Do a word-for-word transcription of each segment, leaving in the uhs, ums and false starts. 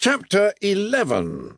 Chapter eleven.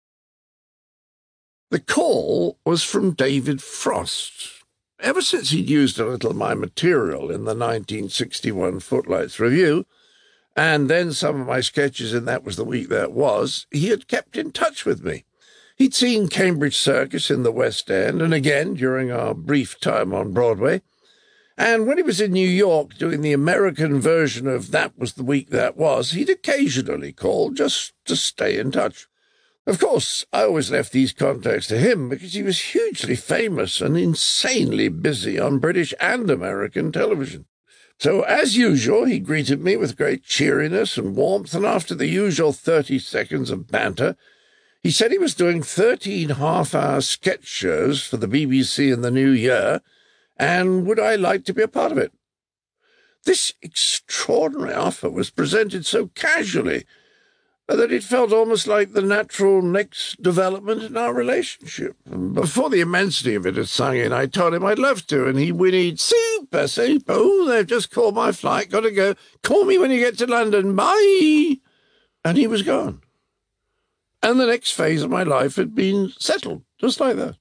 The call was from David Frost. Ever since he'd used a little of my material in the nineteen sixty-one Footlights Review, and then some of my sketches in That Was the Week That Was, he had kept in touch with me. He'd seen Cambridge Circus in the West End, and again during our brief time on Broadway. And when he was in New York doing the American version of That Was the Week That Was, he'd occasionally call just to stay in touch. Of course, I always left these contacts to him because he was hugely famous and insanely busy on British and American television. So, as usual, he greeted me with great cheeriness and warmth, and after the usual thirty seconds of banter, he said he was doing thirteen half-hour sketch shows for the B B C in the new year, and would I like to be a part of it? This extraordinary offer was presented so casually that it felt almost like the natural next development in our relationship. And before the immensity of it had sunk in, I told him I'd love to, and he whinnied, "Super, super, oh, they've just called my flight, got to go. Call me when you get to London, bye." And he was gone. And the next phase of my life had been settled, just like that.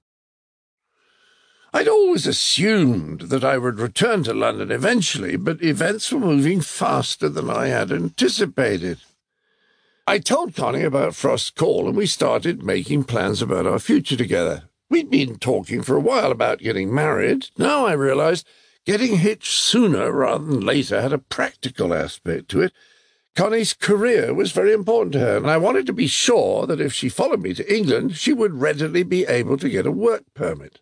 I'd always assumed that I would return to London eventually, but events were moving faster than I had anticipated. I told Connie about Frost's call, and we started making plans about our future together. We'd been talking for a while about getting married. Now I realized getting hitched sooner rather than later had a practical aspect to it. Connie's career was very important to her, and I wanted to be sure that if she followed me to England, she would readily be able to get a work permit.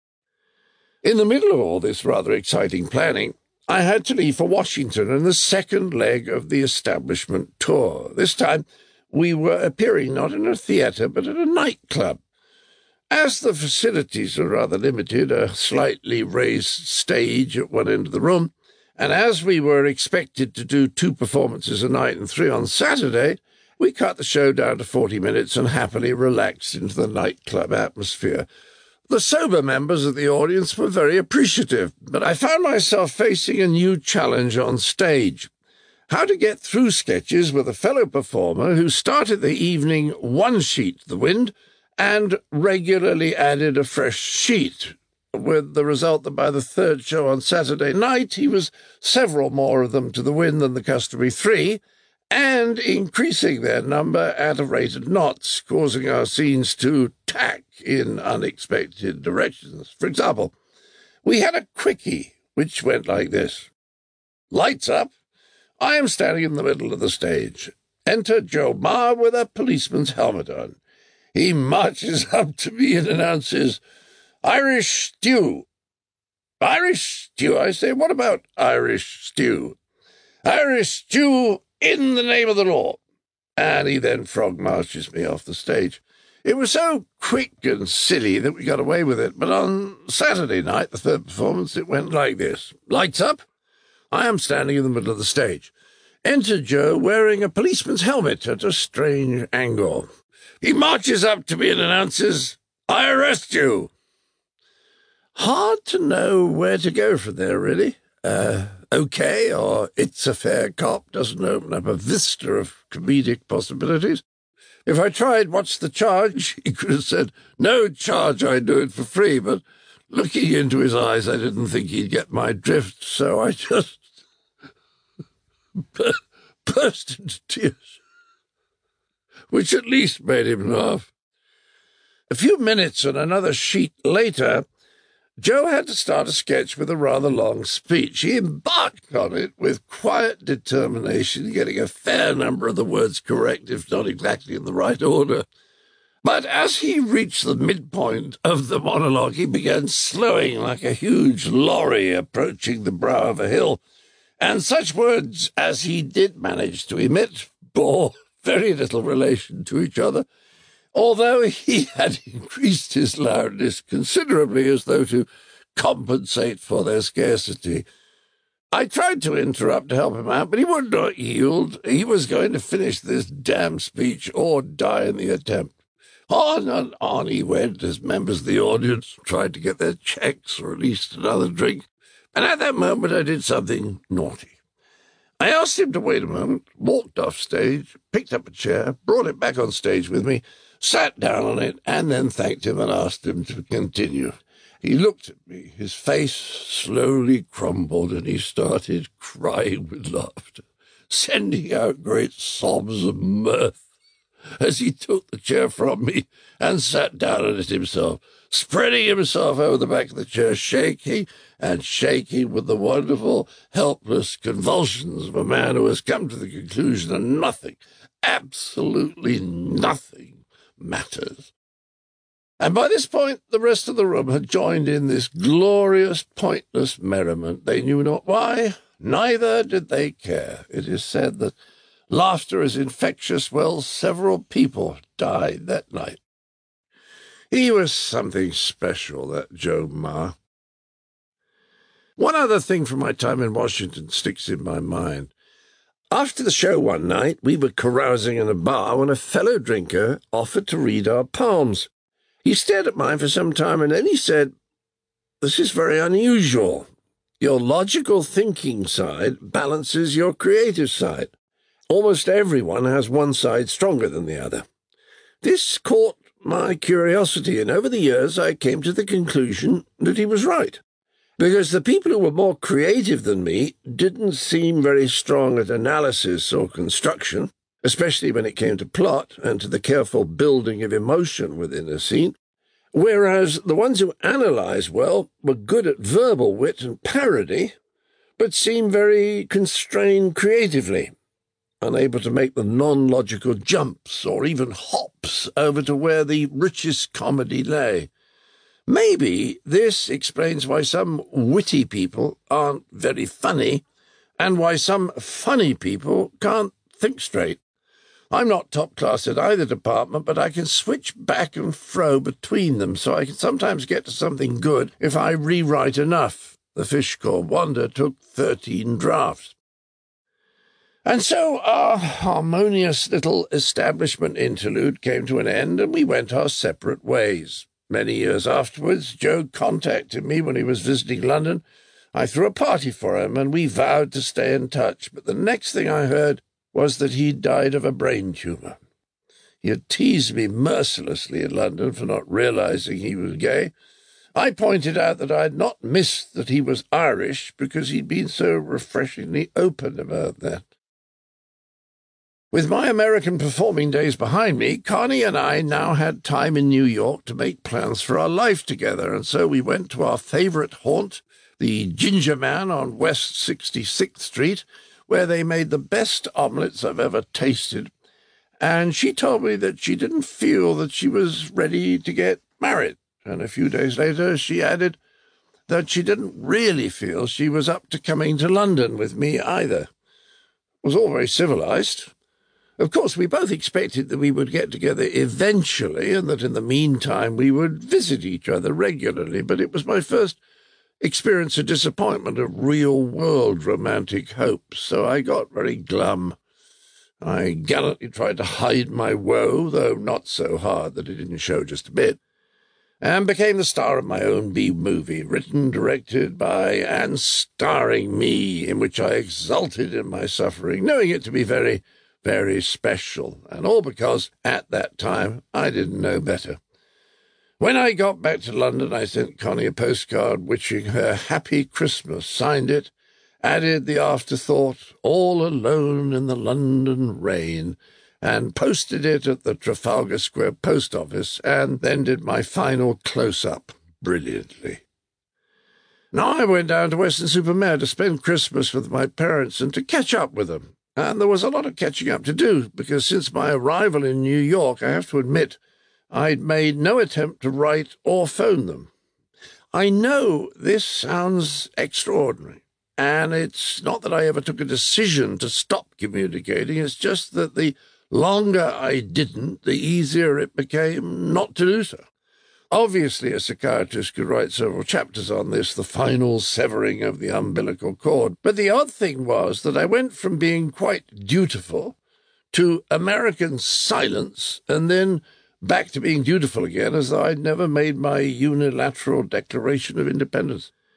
In the middle of all this rather exciting planning, I had to leave for Washington and the second leg of the establishment tour. This time, we were appearing not in a theatre, but at a nightclub. As the facilities were rather limited, a slightly raised stage at one end of the room, and as we were expected to do two performances a night and three on Saturday, we cut the show down to forty minutes and happily relaxed into the nightclub atmosphere. The sober members of the audience were very appreciative, but I found myself facing a new challenge on stage. How to get through sketches with a fellow performer who started the evening one sheet to the wind and regularly added a fresh sheet, with the result that by the third show on Saturday night he was several more of them to the wind than the customary three, and increasing their number at a rate of knots, causing our scenes to tack in unexpected directions. For example, we had a quickie, which went like this. Lights up. I am standing in the middle of the stage. Enter Joe Marr with a policeman's helmet on. He marches up to me and announces, "Irish stew." "Irish stew?" I say. "What about Irish stew?" "Irish stew in the name of the law." And he then frog marches me off the stage. It was so quick and silly that we got away with it, but on Saturday night, the third performance, it went like this. Lights up. I am standing in the middle of the stage. Enter Joe wearing a policeman's helmet at a strange angle. He marches up to me and announces, "I arrest you." Hard to know where to go from there, really. Uh, okay, or It's a Fair Cop doesn't open up a vista of comedic possibilities. If I tried What's the Charge, he could have said, "No charge, I do it for free," but looking into his eyes, I didn't think he'd get my drift, so I just burst into tears, which at least made him laugh. A few minutes and another sheet later, Joe had to start a sketch with a rather long speech. He embarked on it with quiet determination, getting a fair number of the words correct, if not exactly in the right order. But as he reached the midpoint of the monologue, he began slowing like a huge lorry approaching the brow of a hill, and such words as he did manage to emit bore very little relation to each other, although he had increased his loudness considerably as though to compensate for their scarcity. I tried to interrupt to help him out, but he would not yield. He was going to finish this damn speech or die in the attempt. On and on he went as members of the audience tried to get their checks or at least another drink, and at that moment I did something naughty. I asked him to wait a moment, walked off stage, picked up a chair, brought it back on stage with me, sat down on it, and then thanked him and asked him to continue. He looked at me, his face slowly crumbled, and he started crying with laughter, sending out great sobs of mirth as he took the chair from me and sat down on it himself, spreading himself over the back of the chair, shaking and shaking with the wonderful, helpless convulsions of a man who has come to the conclusion that nothing, absolutely nothing, matters. And by this point, the rest of the room had joined in this glorious, pointless merriment. They knew not why, neither did they care. It is said that laughter is infectious. Well, several people died that night. He was something special, that Joe Marr. One other thing from my time in Washington sticks in my mind. After the show one night, we were carousing in a bar when a fellow drinker offered to read our palms. He stared at mine for some time, and then he said, "This is very unusual. Your logical thinking side balances your creative side. Almost everyone has one side stronger than the other." This caught my curiosity, and over the years I came to the conclusion that he was right, because the people who were more creative than me didn't seem very strong at analysis or construction, especially when it came to plot and to the careful building of emotion within a scene, whereas the ones who analysed well were good at verbal wit and parody, but seemed very constrained creatively, unable to make the non-logical jumps or even hops over to where the richest comedy lay. Maybe this explains why some witty people aren't very funny, and why some funny people can't think straight. I'm not top class at either department, but I can switch back and fro between them, so I can sometimes get to something good if I rewrite enough. The Fish Called Wanda took thirteen drafts. And so our harmonious little establishment interlude came to an end, and we went our separate ways. Many years afterwards, Joe contacted me when he was visiting London. I threw a party for him, and we vowed to stay in touch, but the next thing I heard was that he'd died of a brain tumour. He had teased me mercilessly in London for not realising he was gay. I pointed out that I had not missed that he was Irish, because he'd been so refreshingly open about that. With my American performing days behind me, Connie and I now had time in New York to make plans for our life together, and so we went to our favourite haunt, the Ginger Man on West sixty-sixth Street, where they made the best omelettes I've ever tasted, and she told me that she didn't feel that she was ready to get married, and a few days later she added that she didn't really feel she was up to coming to London with me either. It was all very civilised. Of course, we both expected that we would get together eventually, and that in the meantime we would visit each other regularly, but it was my first experience of disappointment of real-world romantic hope, so I got very glum. I gallantly tried to hide my woe, though not so hard that it didn't show just a bit, and became the star of my own B-movie, written, directed by, and starring me, in which I exulted in my suffering, knowing it to be very, very special, and all because, at that time, I didn't know better. When I got back to London, I sent Connie a postcard wishing her happy Christmas, signed it, added the afterthought, all alone in the London rain, and posted it at the Trafalgar Square post office, and then did my final close-up brilliantly. Now I went down to Weston-super-Mare to spend Christmas with my parents and to catch up with them, and there was a lot of catching up to do, because since my arrival in New York, I have to admit, I'd made no attempt to write or phone them. I know this sounds extraordinary, and it's not that I ever took a decision to stop communicating, it's just that the longer I didn't, the easier it became not to do so. Obviously, a psychiatrist could write several chapters on this, the final severing of the umbilical cord, but the odd thing was that I went from being quite dutiful to American silence, and then back to being dutiful again, as though I'd never made my unilateral declaration of independence.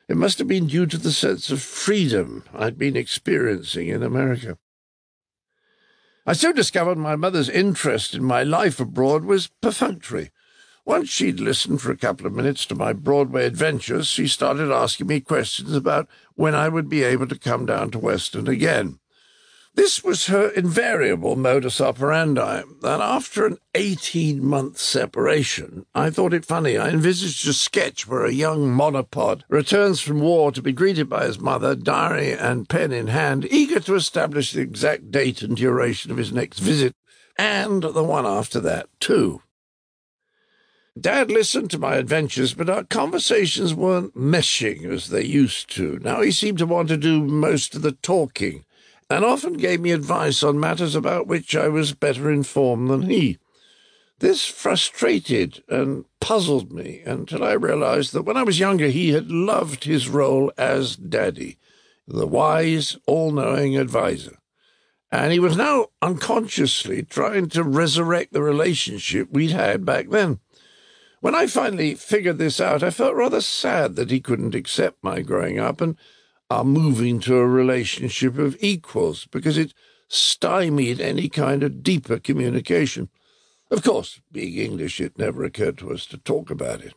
It must have been due to the sense of freedom I'd been experiencing in America. I soon discovered my mother's interest in my life abroad was perfunctory. Once she'd listened for a couple of minutes to my Broadway adventures, she started asking me questions about when I would be able to come down to Weston again. This was her invariable modus operandi, and after an eighteen-month separation, I thought it funny. I envisaged a sketch where a young monopod returns from war to be greeted by his mother, diary and pen in hand, eager to establish the exact date and duration of his next visit, and the one after that, too. Dad listened to my adventures, but our conversations weren't meshing as they used to. Now he seemed to want to do most of the talking, and often gave me advice on matters about which I was better informed than he. This frustrated and puzzled me until I realized that when I was younger he had loved his role as Daddy, the wise, all-knowing adviser, and he was now unconsciously trying to resurrect the relationship we'd had back then. When I finally figured this out, I felt rather sad that he couldn't accept my growing up and are moving to a relationship of equals, because it stymied any kind of deeper communication. Of course, being English, it never occurred to us to talk about it.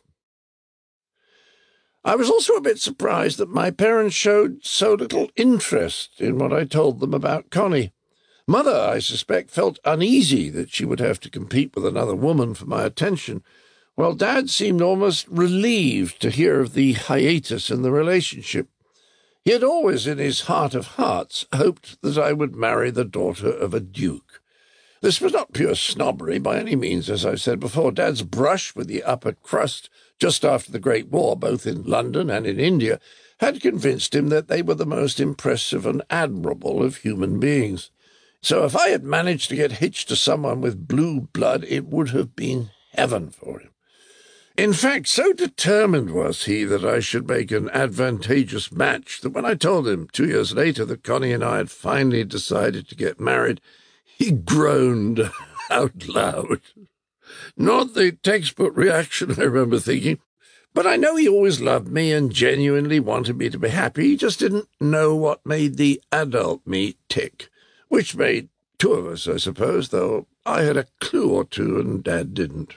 I was also a bit surprised that my parents showed so little interest in what I told them about Connie. Mother, I suspect, felt uneasy that she would have to compete with another woman for my attention, while Dad seemed almost relieved to hear of the hiatus in the relationship. He had always, in his heart of hearts, hoped that I would marry the daughter of a duke. This was not pure snobbery by any means, as I've said before. Dad's brush with the upper crust just after the Great War, both in London and in India, had convinced him that they were the most impressive and admirable of human beings. So if I had managed to get hitched to someone with blue blood, it would have been heaven for him. In fact, so determined was he that I should make an advantageous match that when I told him two years later that Connie and I had finally decided to get married, he groaned out loud. Not the textbook reaction, I remember thinking, but I know he always loved me and genuinely wanted me to be happy. He just didn't know what made the adult me tick, which made two of us, I suppose, though I had a clue or two and Dad didn't.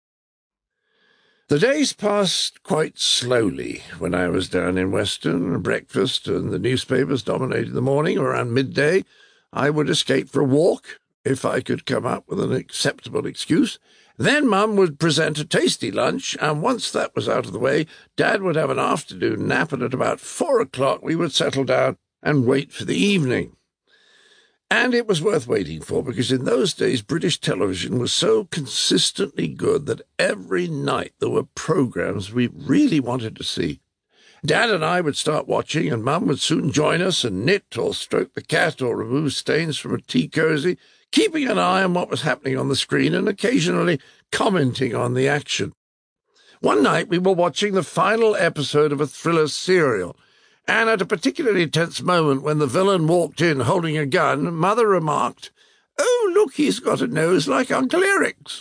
The days passed quite slowly when I was down in Weston. Breakfast and the newspapers dominated the morning. Around midday, I would escape for a walk, if I could come up with an acceptable excuse. Then Mum would present a tasty lunch, and once that was out of the way, Dad would have an afternoon nap, and at about four o'clock we would settle down and wait for the evening. And it was worth waiting for, because in those days British television was so consistently good that every night there were programs we really wanted to see. Dad and I would start watching, and Mum would soon join us and knit or stroke the cat or remove stains from a tea cosy, keeping an eye on what was happening on the screen and occasionally commenting on the action. One night we were watching the final episode of a thriller serial, and at a particularly tense moment when the villain walked in holding a gun, Mother remarked, "Oh, look, he's got a nose like Uncle Eric's."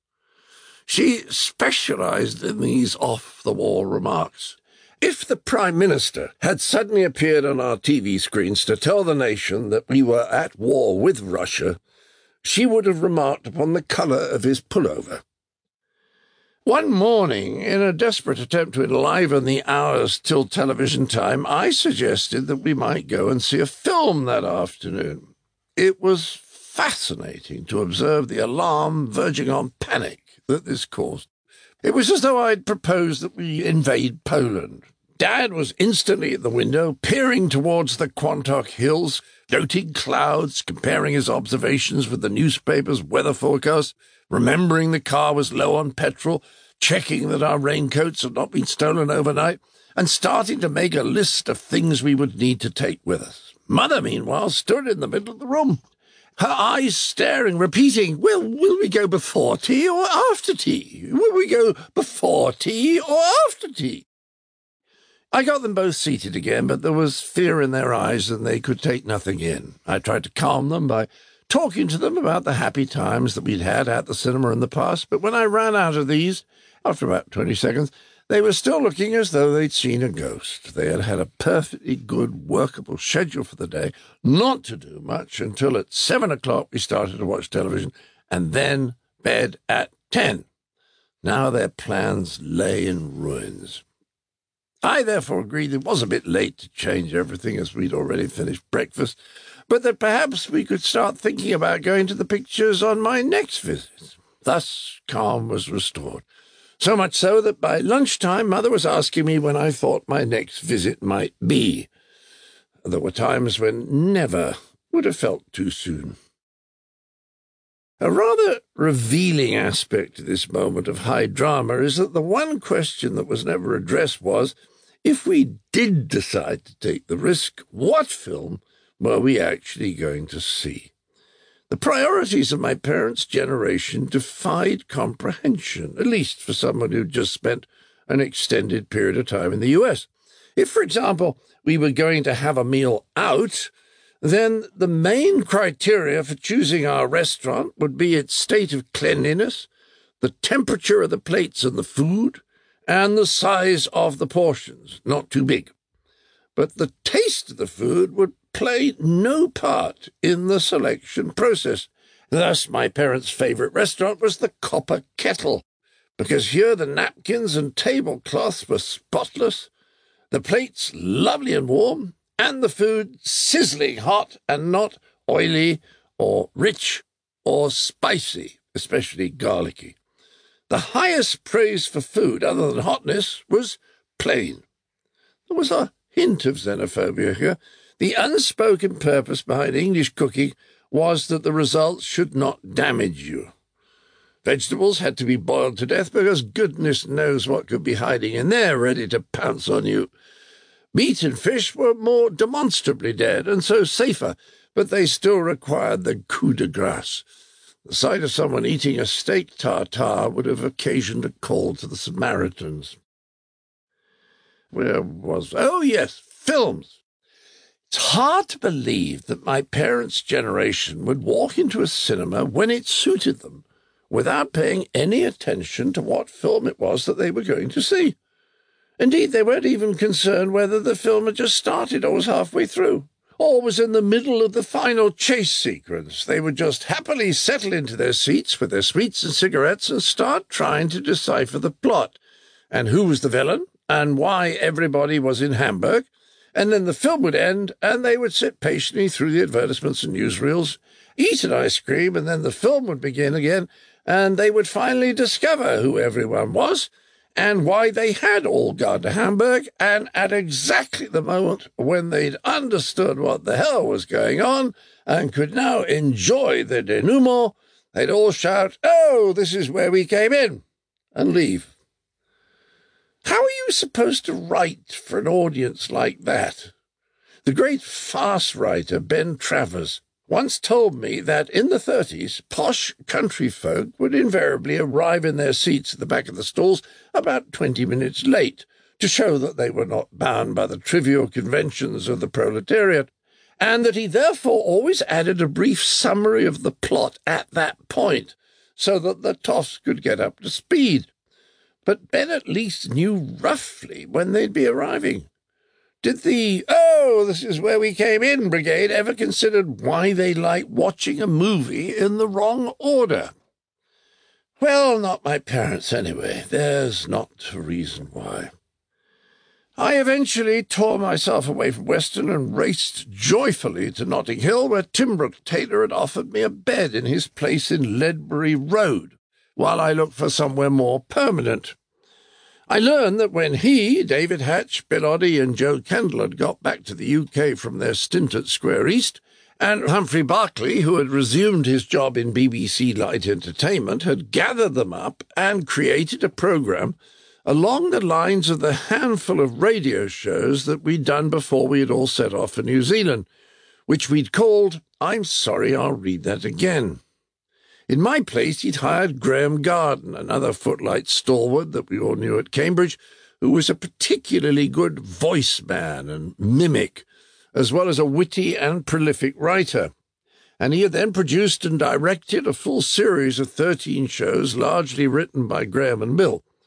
She specialized in these off-the-wall remarks. If the Prime Minister had suddenly appeared on our T V screens to tell the nation that we were at war with Russia, she would have remarked upon the colour of his pullover. One morning, in a desperate attempt to enliven the hours till television time, I suggested that we might go and see a film that afternoon. It was fascinating to observe the alarm verging on panic that this caused. It was as though I'd proposed that we invade Poland. Dad was instantly at the window, peering towards the Quantock Hills, noting clouds, comparing his observations with the newspaper's weather forecast, remembering the car was low on petrol, checking that our raincoats had not been stolen overnight, and starting to make a list of things we would need to take with us. Mother, meanwhile, stood in the middle of the room, her eyes staring, repeating, "Well, will we go before tea or after tea? Will we go before tea or after tea?" I got them both seated again, but there was fear in their eyes and they could take nothing in. I tried to calm them by talking to them about the happy times that we'd had at the cinema in the past, but when I ran out of these, after about twenty seconds, They were still looking as though they'd seen a ghost. They had had a perfectly good, workable schedule for the day, not to do much until at seven o'clock we started to watch television, and then bed at ten. Now their plans lay in ruins. I therefore agreed it was a bit late to change everything, as we'd already finished breakfast, but that perhaps we could start thinking about going to the pictures on my next visit. Thus calm was restored. So much so that by lunchtime Mother was asking me when I thought my next visit might be. There were times when never would have felt too soon. A rather revealing aspect to this moment of high drama is that the one question that was never addressed was, if we did decide to take the risk, what film were we actually going to see? The priorities of my parents' generation defied comprehension, at least for someone who'd just spent an extended period of time in the U S. If, for example, we were going to have a meal out, then the main criteria for choosing our restaurant would be its state of cleanliness, the temperature of the plates and the food, and the size of the portions, not too big. But the taste of the food would play no part in the selection process. Thus, my parents' favourite restaurant was the Copper Kettle, because here the napkins and tablecloths were spotless, the plates lovely and warm, and the food sizzling hot and not oily or rich or spicy, especially garlicky. The highest praise for food, other than hotness, was plain. There was a hint of xenophobia here. The unspoken purpose behind English cooking was that the results should not damage you. Vegetables had to be boiled to death because goodness knows what could be hiding in there ready to pounce on you. Meat and fish were more demonstrably dead and so safer, but they still required the coup de grace. The sight of someone eating a steak tartare would have occasioned a call to the Samaritans. Where was... Oh, yes, films. It's hard to believe that my parents' generation would walk into a cinema when it suited them, without paying any attention to what film it was that they were going to see. Indeed, they weren't even concerned whether the film had just started or was halfway through, or was in the middle of the final chase sequence. They would just happily settle into their seats with their sweets and cigarettes and start trying to decipher the plot, and who was the villain, and why everybody was in Hamburg, and then the film would end, and they would sit patiently through the advertisements and newsreels, eat an ice cream, and then the film would begin again, and they would finally discover who everyone was, and why they had all gone to Hamburg, and at exactly the moment when they'd understood what the hell was going on, and could now enjoy the denouement, they'd all shout, "Oh, this is where we came in," and leave. How are you supposed to write for an audience like that? The great farce writer Ben Travers once told me that in the thirties, posh country folk would invariably arrive in their seats at the back of the stalls about twenty minutes late, to show that they were not bound by the trivial conventions of the proletariat, and that he therefore always added a brief summary of the plot at that point, so that the toffs could get up to speed. But Ben at least knew roughly when they'd be arriving. Did the, "Oh, this is where we came in" brigade ever consider why they liked watching a movie in the wrong order? Well, not my parents anyway. There's not a reason why. I eventually tore myself away from Weston and raced joyfully to Notting Hill, where Tim Brooke Taylor had offered me a bed in his place in Ledbury Road, while I looked for somewhere more permanent. I learned that when he, David Hatch, Bill Oddie and Joe Kendall had got back to the U K from their stint at Square East, and Humphrey Barclay, who had resumed his job in B B C Light Entertainment, had gathered them up and created a programme along the lines of the handful of radio shows that we'd done before we had all set off for New Zealand, which we'd called, I'm sorry, I'll read that again. In my place, he'd hired Graham Garden, another footlight stalwart that we all knew at Cambridge, who was a particularly good voice man and mimic, as well as a witty and prolific writer. And he had then produced and directed a full series of thirteen shows, largely written by Graham and Bill.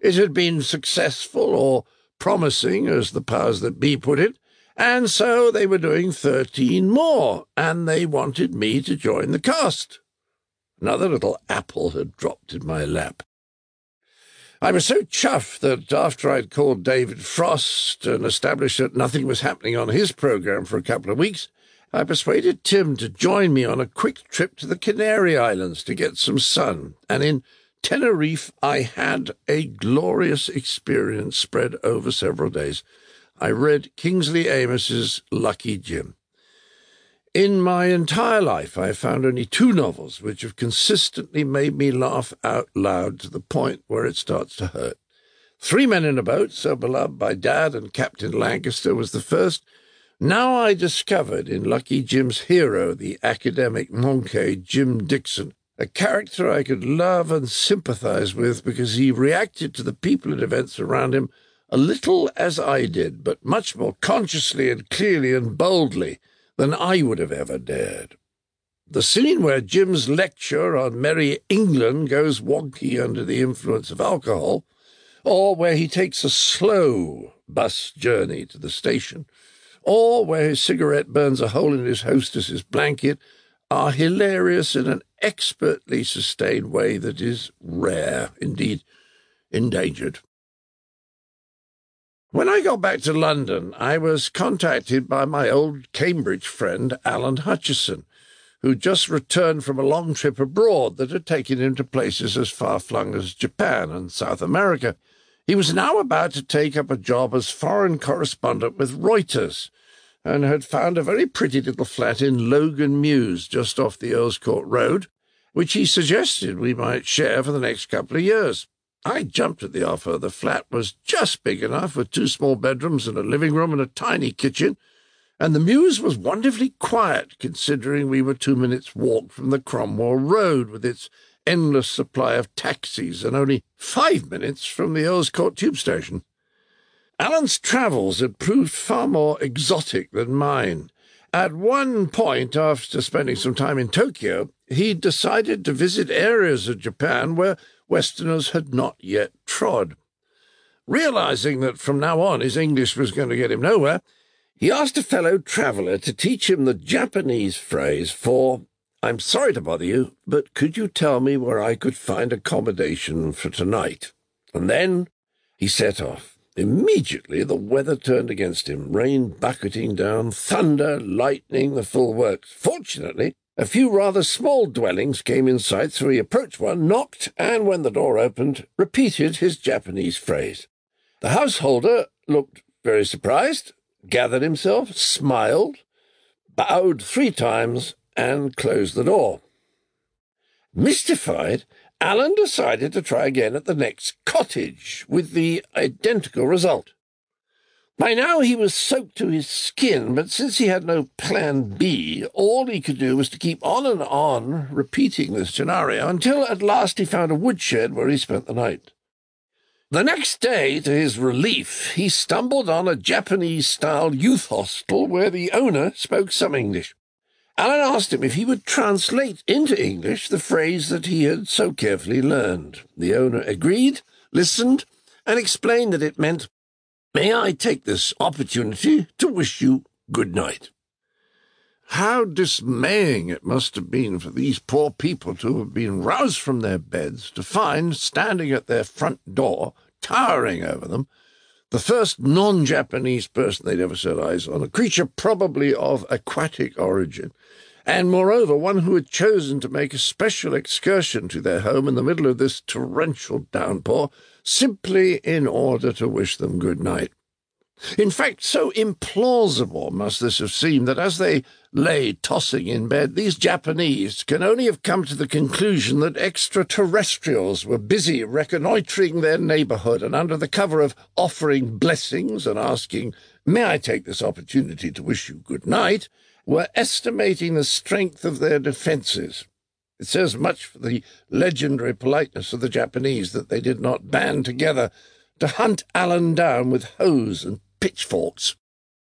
It had been successful, or promising, as the powers that be put it, and so they were doing thirteen more, and they wanted me to join the cast. Another little apple had dropped in my lap. I was so chuffed that after I'd called David Frost and established that nothing was happening on his programme for a couple of weeks, I persuaded Tim to join me on a quick trip to the Canary Islands to get some sun, and in Tenerife I had a glorious experience spread over several days. I read Kingsley Amis's Lucky Jim. In my entire life I have found only two novels which have consistently made me laugh out loud to the point where it starts to hurt. Three Men in a Boat, so beloved by Dad and Captain Lancaster, was the first. Now I discovered in Lucky Jim's hero, the academic monkey Jim Dixon, a character I could love and sympathize with because he reacted to the people and events around him a little as I did, but much more consciously and clearly and boldly than I would have ever dared. The scene where Jim's lecture on Merry England goes wonky under the influence of alcohol, or where he takes a slow bus journey to the station, or where his cigarette burns a hole in his hostess's blanket, are hilarious in an expertly sustained way that is rare, indeed endangered. When I got back to London, I was contacted by my old Cambridge friend Alan Hutchison, who just returned from a long trip abroad that had taken him to places as far-flung as Japan and South America. He was now about to take up a job as foreign correspondent with Reuters, and had found a very pretty little flat in Logan Mews, just off the Earl's Court Road, which he suggested we might share for the next couple of years. I jumped at the offer. The flat was just big enough, with two small bedrooms and a living room and a tiny kitchen, and the Mews was wonderfully quiet, considering we were two minutes' walk from the Cromwell Road, with its endless supply of taxis, and only five minutes from the Earl's Court tube station. Alan's travels had proved far more exotic than mine. At one point, after spending some time in Tokyo, he decided to visit areas of Japan where Westerners had not yet trod. Realizing that from now on his English was going to get him nowhere, he asked a fellow traveller to teach him the Japanese phrase for, "I'm sorry to bother you, but could you tell me where I could find accommodation for tonight?" And then he set off. Immediately the weather turned against him, rain bucketing down, thunder, lightning, the full works. Fortunately, a few rather small dwellings came in sight, so he approached one, knocked, and when the door opened, repeated his Japanese phrase. The householder looked very surprised, gathered himself, smiled, bowed three times, and closed the door. Mystified, Alan decided to try again at the next cottage, with the identical result. By now he was soaked to his skin, but since he had no plan B, all he could do was to keep on and on repeating this scenario until at last he found a woodshed where he spent the night. The next day, to his relief, he stumbled on a Japanese-style youth hostel where the owner spoke some English. Alan asked him if he would translate into English the phrase that he had so carefully learned. The owner agreed, listened, and explained that it meant, "May I take this opportunity to wish you good night?" How dismaying it must have been for these poor people to have been roused from their beds to find, standing at their front door, towering over them, the first non-Japanese person they'd ever set eyes on, a creature probably of aquatic origin, and moreover one who had chosen to make a special excursion to their home in the middle of this torrential downpour, simply in order to wish them good night. In fact, so implausible must this have seemed that as they lay tossing in bed, these Japanese can only have come to the conclusion that extraterrestrials were busy reconnoitring their neighbourhood, and under the cover of offering blessings and asking, "May I take this opportunity to wish you good night?" were estimating the strength of their defences. It says much for the legendary politeness of the Japanese that they did not band together to hunt Alan down with hoes and pitchforks.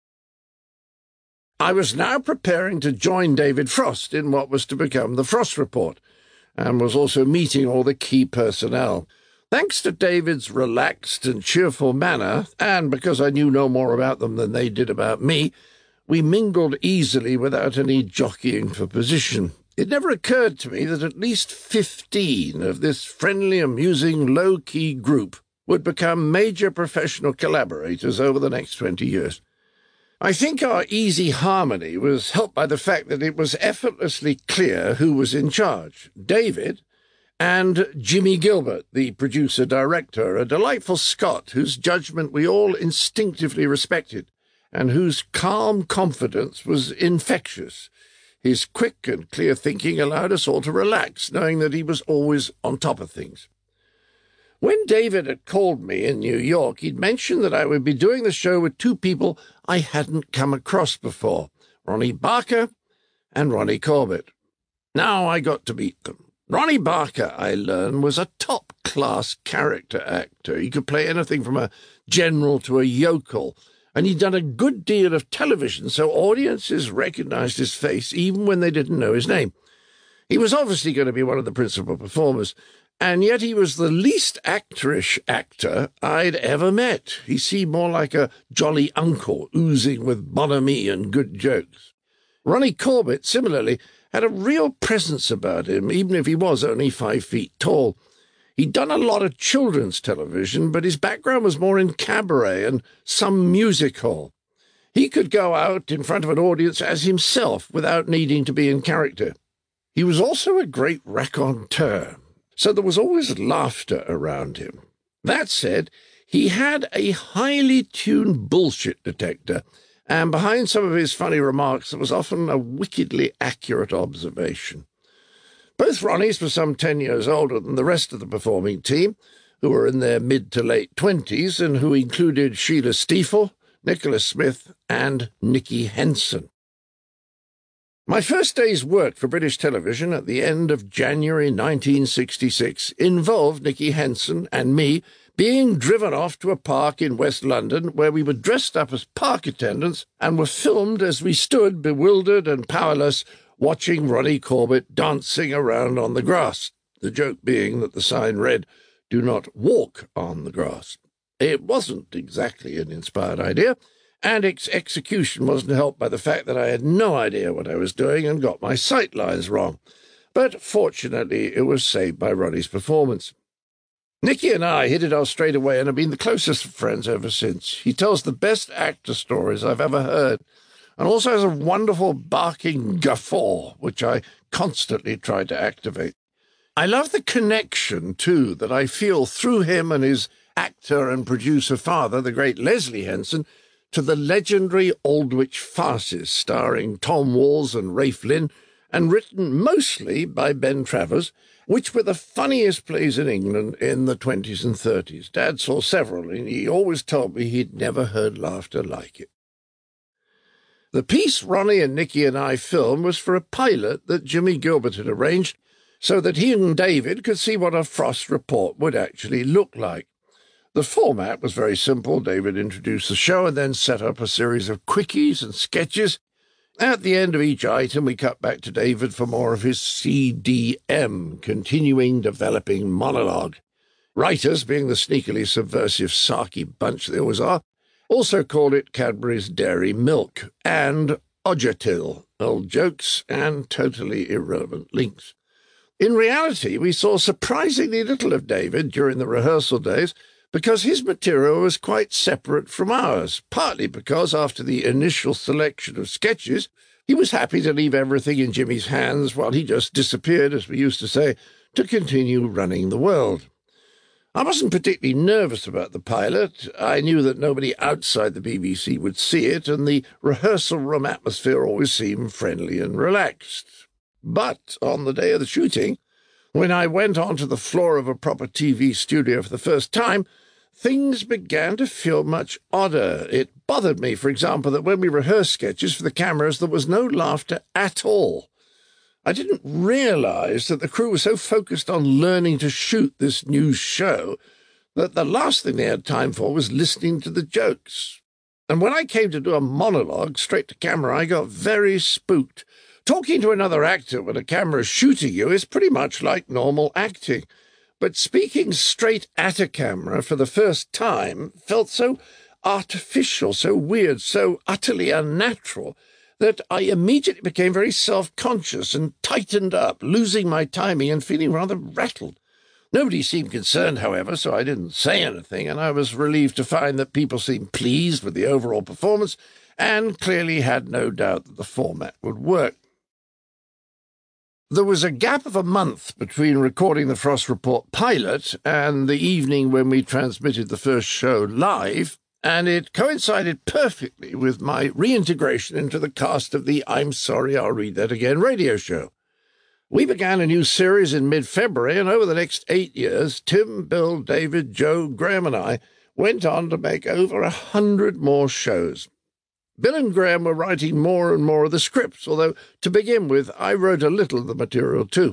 I was now preparing to join David Frost in what was to become the Frost Report, and was also meeting all the key personnel. Thanks to David's relaxed and cheerful manner, and because I knew no more about them than they did about me, we mingled easily without any jockeying for position. It never occurred to me that at least fifteen of this friendly, amusing, low-key group would become major professional collaborators over the next twenty years. I think our easy harmony was helped by the fact that it was effortlessly clear who was in charge, David and Jimmy Gilbert, the producer-director, a delightful Scot whose judgment we all instinctively respected, and whose calm confidence was infectious. His quick and clear thinking allowed us all to relax, knowing that he was always on top of things. When David had called me in New York, he'd mentioned that I would be doing the show with two people I hadn't come across before, Ronnie Barker and Ronnie Corbett. Now I got to meet them. Ronnie Barker, I learned, was a top-class character actor. He could play anything from a general to a yokel, and he'd done a good deal of television, so audiences recognized his face even when they didn't know his name. He was obviously going to be one of the principal performers, and yet he was the least actorish actor I'd ever met. He seemed more like a jolly uncle, oozing with bonhomie and good jokes. Ronnie Corbett, similarly, had a real presence about him, even if he was only five feet tall. He'd done a lot of children's television, but his background was more in cabaret and some music hall. He could go out in front of an audience as himself without needing to be in character. He was also a great raconteur, so there was always laughter around him. That said, he had a highly tuned bullshit detector, and behind some of his funny remarks there was often a wickedly accurate observation. Both Ronnies were some ten years older than the rest of the performing team, who were in their mid to late twenties, and who included Sheila Stiefel, Nicholas Smith, and Nicky Henson. My first day's work for British television at the end of January nineteen sixty-six involved Nicky Henson and me being driven off to a park in West London where we were dressed up as park attendants and were filmed as we stood, bewildered and powerless, watching Ronnie Corbett dancing around on the grass, the joke being that the sign read, "Do not walk on the grass." It wasn't exactly an inspired idea, and its execution wasn't helped by the fact that I had no idea what I was doing and got my sight lines wrong. But fortunately it was saved by Ronnie's performance. Nicky and I hit it off straight away and have been the closest of friends ever since. He tells the best actor stories I've ever heard, and also has a wonderful barking guffaw, which I constantly try to activate. I love the connection, too, that I feel through him and his actor and producer father, the great Leslie Henson, to the legendary Aldwych farces starring Tom Walls and Rafe Lynn, and written mostly by Ben Travers, which were the funniest plays in England in the twenties and thirties. Dad saw several, and he always told me he'd never heard laughter like it. The piece Ronnie and Nicky and I filmed was for a pilot that Jimmy Gilbert had arranged so that he and David could see what a Frost report would actually look like. The format was very simple. David introduced the show and then set up a series of quickies and sketches. At the end of each item, we cut back to David for more of his C D M, continuing developing monologue. Writers, being the sneakily subversive, sarky bunch they always are, also called it Cadbury's Dairy Milk and Odgertil, old jokes and totally irrelevant links. In reality, we saw surprisingly little of David during the rehearsal days, because his material was quite separate from ours, partly because, after the initial selection of sketches, he was happy to leave everything in Jimmy's hands while he just disappeared, as we used to say, to continue running the world. I wasn't particularly nervous about the pilot. I knew that nobody outside the B B C would see it, and the rehearsal room atmosphere always seemed friendly and relaxed. But on the day of the shooting, when I went onto the floor of a proper T V studio for the first time, things began to feel much odder. It bothered me, for example, that when we rehearsed sketches for the cameras, there was no laughter at all. I didn't realize that the crew was so focused on learning to shoot this new show that the last thing they had time for was listening to the jokes. And when I came to do a monologue straight to camera, I got very spooked. Talking to another actor when a camera is shooting you is pretty much like normal acting. but speaking straight at a camera for the first time felt so artificial, so weird, so utterly unnatural, that I immediately became very self-conscious and tightened up, losing my timing and feeling rather rattled. Nobody seemed concerned, however, so I didn't say anything, and I was relieved to find that people seemed pleased with the overall performance and clearly had no doubt that the format would work. There was a gap of a month between recording the Frost Report pilot and the evening when we transmitted the first show live, and it coincided perfectly with my reintegration into the cast of the I'm Sorry, I'll Read That Again radio show. We began a new series in mid-February, and over the next eight years, Tim, Bill, David, Joe, Graham and I went on to make over a hundred more shows. Bill and Graham were writing more and more of the scripts, although, to begin with, I wrote a little of the material too.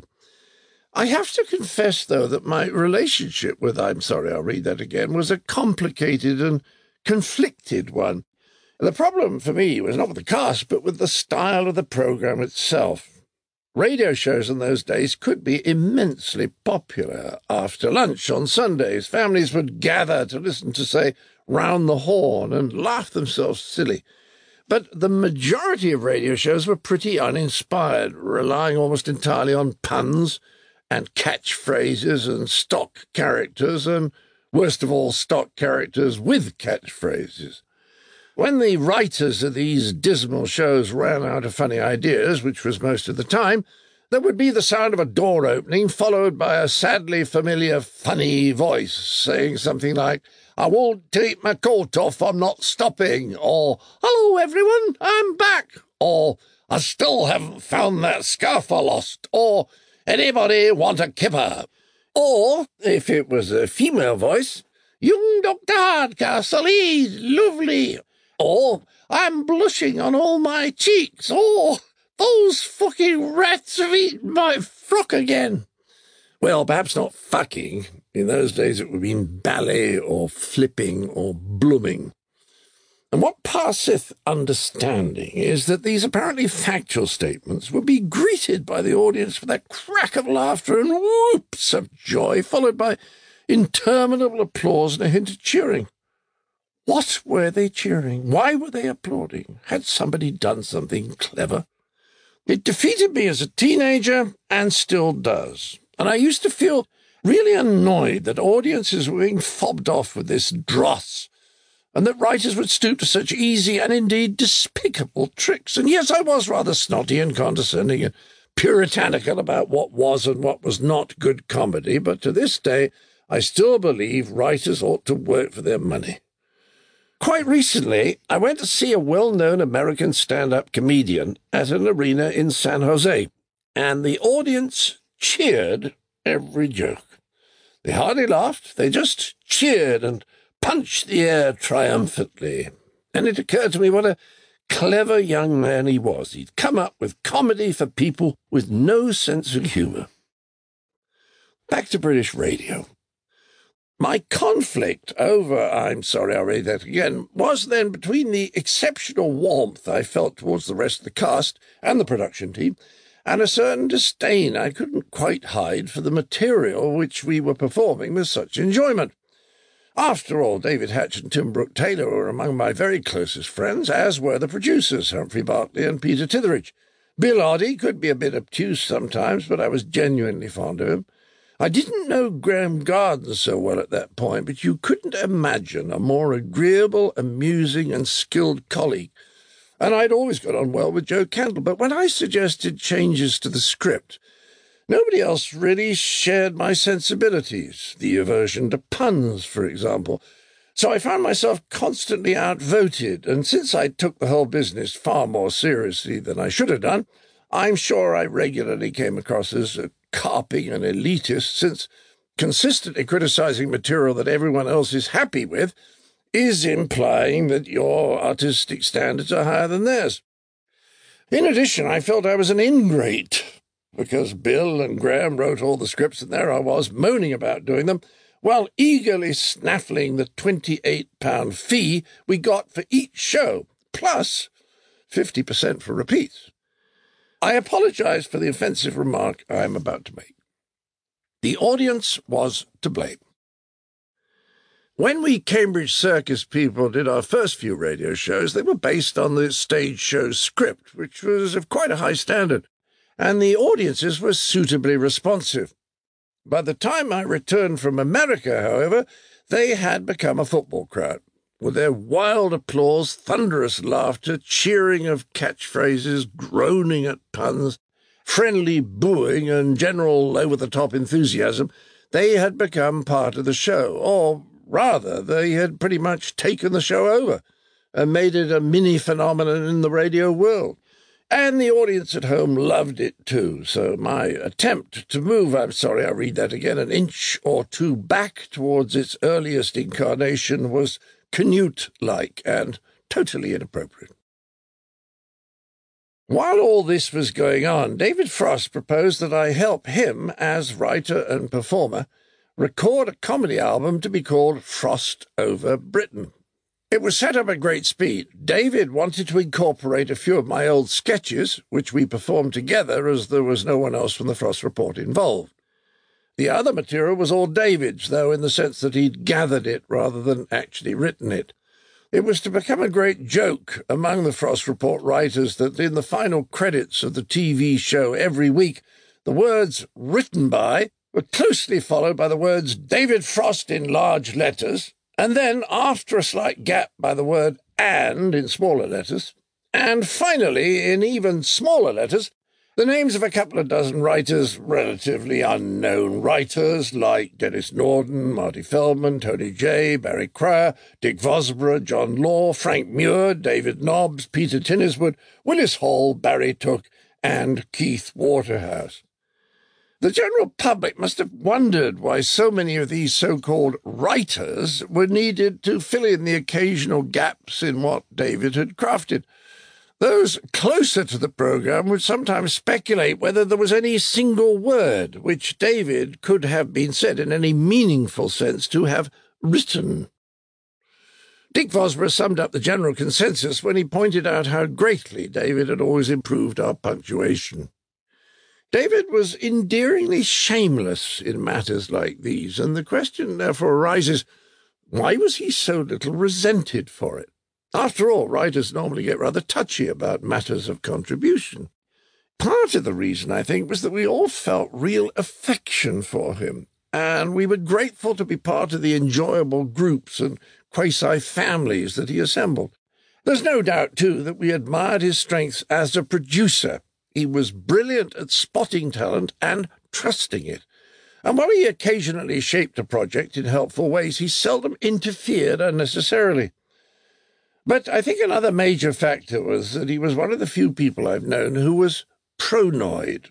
I have to confess, though, that my relationship with I'm Sorry, I'll Read That Again was a complicated and conflicted one. The problem for me was not with the cast, but with the style of the programme itself. Radio shows in those days could be immensely popular. After lunch on Sundays, families would gather to listen to, say, Round the Horn and laugh themselves silly. But the majority of radio shows were pretty uninspired, relying almost entirely on puns and catchphrases and stock characters, and, worst of all, stock characters with catchphrases. When the writers of these dismal shows ran out of funny ideas, which was most of the time, there would be the sound of a door opening, followed by a sadly familiar funny voice saying something like, "I won't take my coat off, I'm not stopping," or "Hello, everyone, I'm back," or "I still haven't found that scarf I lost," or "Anybody want a kipper?" Or, if it was a female voice, "Young Doctor Hardcastle, he's lovely," or "I'm blushing on all my cheeks," or "Those fucking rats have eaten my frock again." Well, perhaps not fucking. In those days it would mean ballet or flipping or blooming. And what passeth understanding is that these apparently factual statements would be greeted by the audience with a crack of laughter and whoops of joy, followed by interminable applause and a hint of cheering. What were they cheering? Why were they applauding? Had somebody done something clever? It defeated me as a teenager, and still does. And I used to feel really annoyed that audiences were being fobbed off with this dross, and that writers would stoop to such easy and indeed despicable tricks. And yes, I was rather snotty and condescending and puritanical about what was and what was not good comedy, but to this day I still believe writers ought to work for their money. Quite recently, I went to see a well-known American stand-up comedian at an arena in San Jose, and the audience cheered every joke. They hardly laughed, they just cheered and punched the air triumphantly. And it occurred to me what a clever young man he was. He'd come up with comedy for people with no sense of humour. Back to British radio. My conflict over I'm Sorry, I'll Read That Again was then between the exceptional warmth I felt towards the rest of the cast and the production team, and a certain disdain I couldn't quite hide for the material which we were performing with such enjoyment. After all, David Hatch and Tim Brooke-Taylor were among my very closest friends, as were the producers, Humphrey Bartley and Peter Titheridge. Bill Oddie could be a bit obtuse sometimes, but I was genuinely fond of him. I didn't know Graham Garden so well at that point, but you couldn't imagine a more agreeable, amusing and skilled colleague. And I'd always got on well with Joe Kendall, but when I suggested changes to the script, nobody else really shared my sensibilities, the aversion to puns, for example. So I found myself constantly outvoted, and since I took the whole business far more seriously than I should have done, I'm sure I regularly came across as a carping an elitist, since consistently criticising material that everyone else is happy with is implying that your artistic standards are higher than theirs. In addition, I felt I was an ingrate, because Bill and Graham wrote all the scripts, and there I was, moaning about doing them, while eagerly snaffling the twenty-eight pound fee we got for each show, plus fifty percent for repeats. I apologise for the offensive remark I am about to make. The audience was to blame. When we Cambridge Circus people did our first few radio shows, they were based on the stage show script, which was of quite a high standard, and the audiences were suitably responsive. By the time I returned from America, however, they had become a football crowd, with their wild applause, thunderous laughter, cheering of catchphrases, groaning at puns, friendly booing, and general over-the-top enthusiasm. They had become part of the show, or rather, they had pretty much taken the show over and made it a mini-phenomenon in the radio world. And the audience at home loved it too, so my attempt to move, I'm sorry, I'll read that again, an inch or two back towards its earliest incarnation was Canute-like and totally inappropriate. While all this was going on, David Frost proposed that I help him, as writer and performer, record a comedy album to be called Frost Over Britain. It was set up at great speed. David wanted to incorporate a few of my old sketches, which we performed together as there was no one else from the Frost Report involved. The other material was all David's, though in the sense that he'd gathered it rather than actually written it. It was to become a great joke among the Frost Report writers that in the final credits of the T V show every week, the words "written by" were closely followed by the words David Frost in large letters, and then, after a slight gap, by the word "and" in smaller letters, and finally, in even smaller letters, the names of a couple of dozen writers, relatively unknown writers, like Dennis Norden, Marty Feldman, Tony Jay, Barry Cryer, Dick Vosborough, John Law, Frank Muir, David Nobbs, Peter Tinniswood, Willis Hall, Barry Took, and Keith Waterhouse. The general public must have wondered why so many of these so-called writers were needed to fill in the occasional gaps in what David had crafted. Those closer to the programme would sometimes speculate whether there was any single word which David could have been said in any meaningful sense to have written. Dick Vosborough summed up the general consensus when he pointed out how greatly David had always improved our punctuation. David was endearingly shameless in matters like these, and the question therefore arises, why was he so little resented for it? After all, writers normally get rather touchy about matters of contribution. Part of the reason, I think, was that we all felt real affection for him, and we were grateful to be part of the enjoyable groups and quasi-families that he assembled. There's no doubt, too, that we admired his strengths as a producer. He was brilliant at spotting talent and trusting it. And while he occasionally shaped a project in helpful ways, he seldom interfered unnecessarily. But I think another major factor was that he was one of the few people I've known who was pronoid.